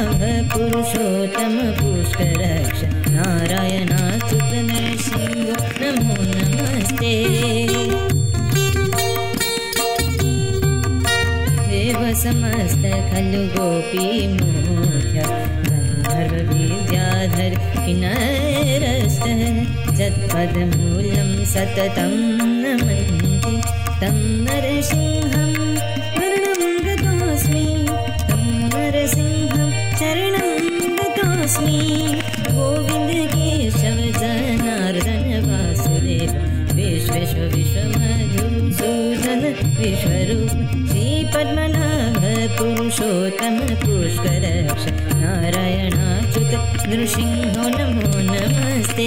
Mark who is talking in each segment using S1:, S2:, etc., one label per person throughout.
S1: पद्मनाभ पुरुषोत्तम पुष्करक्ष नारायणाच्युत नृसिंह नमो नमस्ते देव समस्त खलु गोपी मोह्य गन्धर्व विद्याधर किन्नरस्त जत्पदमूलं सततं नमन्ति तं नरसिंहं शरणं गतोऽस्मि तं नरसिंहं शरणं गतोऽस्मि गोविन्द केशव जनार्दन वासुदेव विश्वेश विश्वमधुसूदन विश्वरूप श्रीपद्मनाभ पुरुषोत्तम पुष्करक्ष नारायणाच्युत नृसिंहो नमो नमस्ते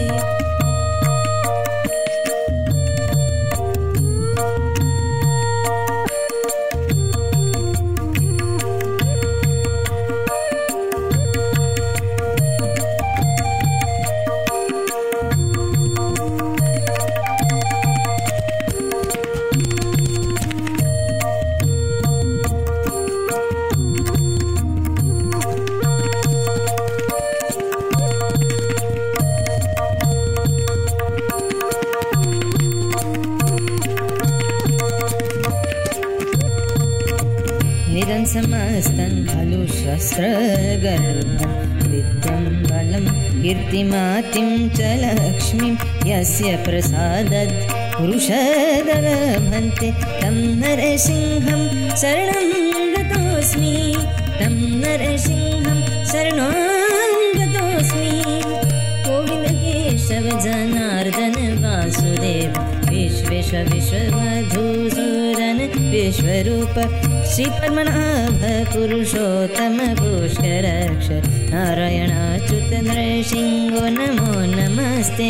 S1: इदं समस्तं खलु शस्त्रगर्भं विद्यं बलं कीर्तिमातिं च लक्ष्मीं यस्य प्रसादत् पुरुषदलभन्ते तं नरसिंहं शरणं गतोऽस्मि तं नरसिंहं शरणं गतोऽस्मि गोविन्द केशव जनार्दन वासुदेव विश्वेश विश्वमधुसूदन विश्वरूप श्रीपद्मनाभ पुरुषोत्तम पुष्करक्ष नारायणाच्युत नृसिंहो नमो नमस्ते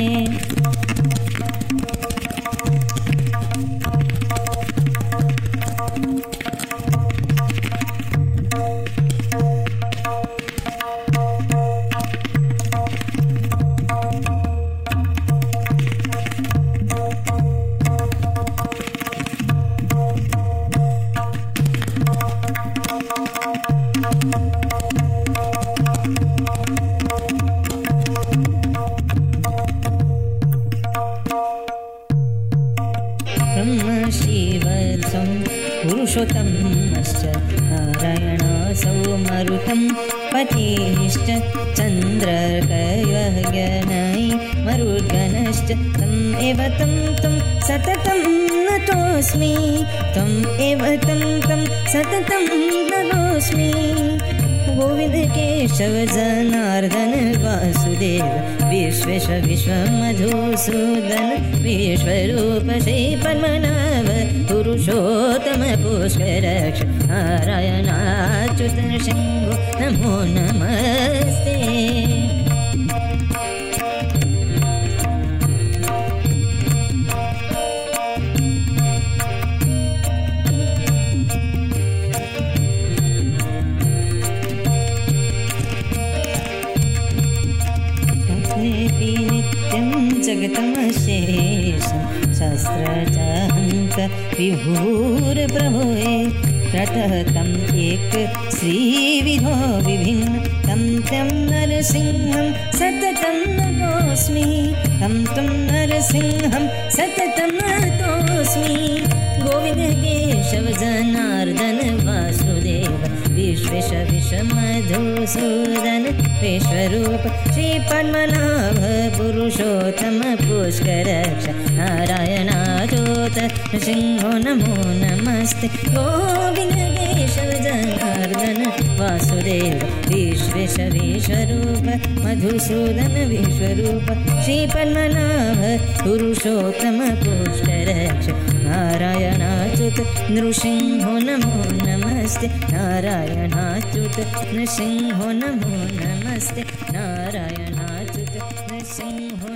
S1: ब्रह्म शिवत्वं पुरुषोत्तमश्च नारायणसौ मरुतं पतिश्च चन्द्रकयगणै मरुद्गणश्च तम् एव तं सततं नतोऽस्मि त्वम् एव तं सततं नतोऽस्मि गोविन्द केशव जनार्दन वासुदेव विश्वेश विश्वमधुसूदन विश्वरूप श्रीपद्मनाभ पुरुषोत्तम पुष्करक्ष नारायणाच्युत नृसिंहो नमो नमस्ते नित्यं जगतमशेषं शास्त्रजाहन्त विभूर्प्रभुवे ततः तम् एक श्रीविधो विभिन्न तं नरसिंहं सततं नतोऽस्मि तं नरसिंहं सततं नतोऽस्मि गोविन्द केशव जनार्दन वासुदेव विश्वेश विश्वमधुसूदन विश्वरूप श्रीपद्मनाभ पुरुषोत्तम पुष्करक्ष नारायणाच्युत नृसिंहो नमो नमस्ते गोविन्द केशव जनार्दन वासुदेव विश्वेश विश्वरूप मधुसूदन विश्वरूप श्रीपद्मनाभ पुरुषोत्तम पुष्करक्ष नारायणाच्युत नृसिंहो नमो नमस्ते नारायणाच्युत नृसिंहो नमो नमस्ते नारायणाच्युत नृसिंहो